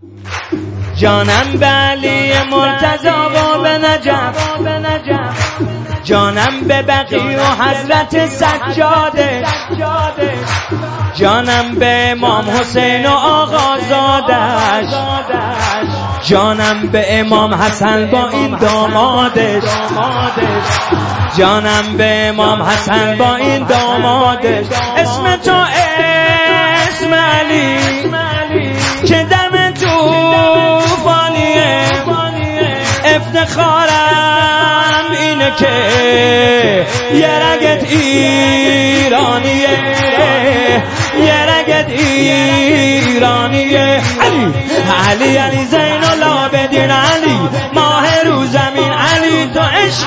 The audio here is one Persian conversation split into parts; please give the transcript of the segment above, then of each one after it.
جانم به علی مرتضی و به نجف، جانم به بقی و حضرت سجادش، جانم به امام حسین و آقازادش، جانم به امام حسن با این دامادش، جانم به امام حسن با این دامادش. اسم تو اسم علی که دم توفانیه، افتخارم اینه که یه رگت ایرانیه، یه رگت ایرانیه. علی علی علی زین العابدین علی، ماه رو زمین علی، تو عشق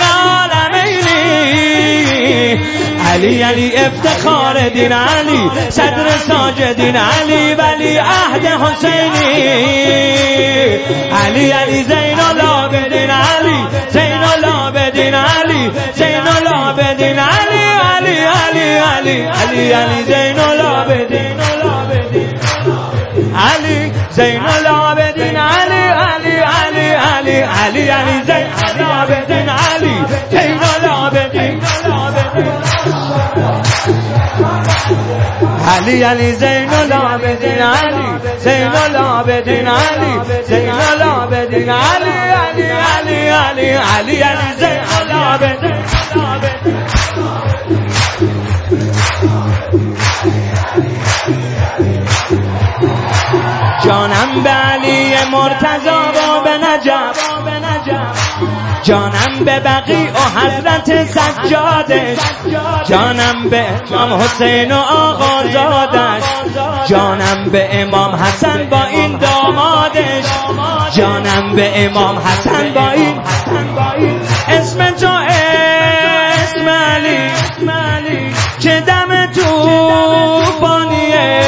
عالمینی. علی علی افتخار دین علی، صدر ساجدین علی، ولی عهد حسینی. علی علی زین العابدین علی، زین العابدین علی، زین العابدین علی، علی علی علی علی علی زین العابدین علی، زین العابدین علی، علی علی علی علی علی زین العابدین علی، زین العابدین علی، علی زین العابدین علی، زین العابدین علی، زین العابدین علی، علی علی علی علی علی زین العابدین. جانم به علی مرتضی و به نجف، جانم به بقی و حضرت سجادش، جانم به امام حسین و آقازادش، جانم به امام حسن با این دامادش، جانم به امام حسن با این. اسم تو اسم علی که دم توفانیه،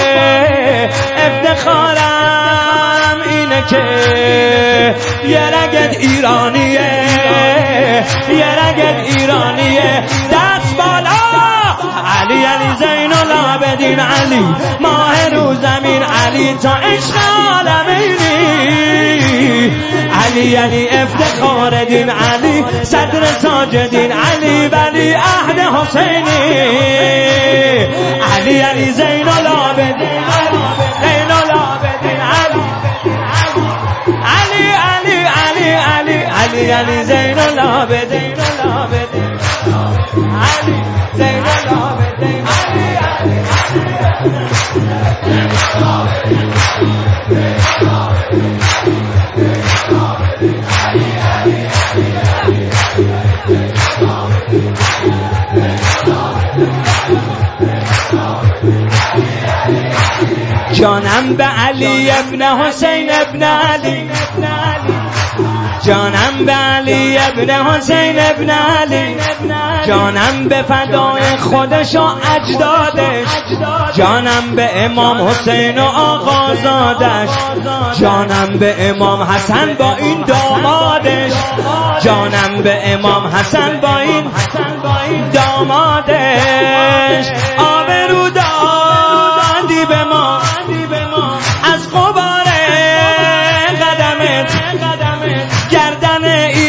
افتخارم اینه که یه رگت ایرانیه، یه رگت ایرانیه. دست بالا علی علی زین العابدین علی، ماه رو زمین علی، تا عشق عالمینی. علی علی افتخار دین علی، صدر ساجدین علی، ولی عهد حسینی. علی علی زین العابدین علی، زین العابدین علی، علی علی علی علی علی علی زین العابدین علی، زین العابدین علی، علی جانم به علی ابن حسین ابن علی، جانم به علی ابن حسین ابن علی، جانم به فدای خودش و اجدادش، جانم به امام حسین و آقازادش، جانم به امام حسن با این دامادش، جانم به امام حسن با این دامادش. آبرو دادی به ما از غبار قدمت، گردن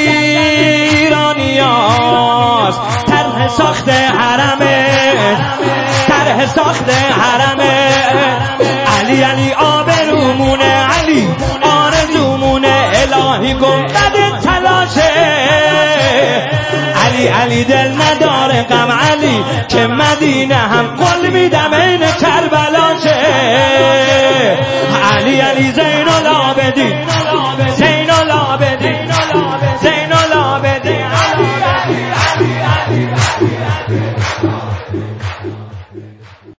ایرانیاست طرح ساخت حرمت، طرح ساخت حرمت. علی علی آبرومونه علی، آرزومونه الهی گنبد تلاشه. علی علی دل نداره غم علی، که مدینه هم قل میدم این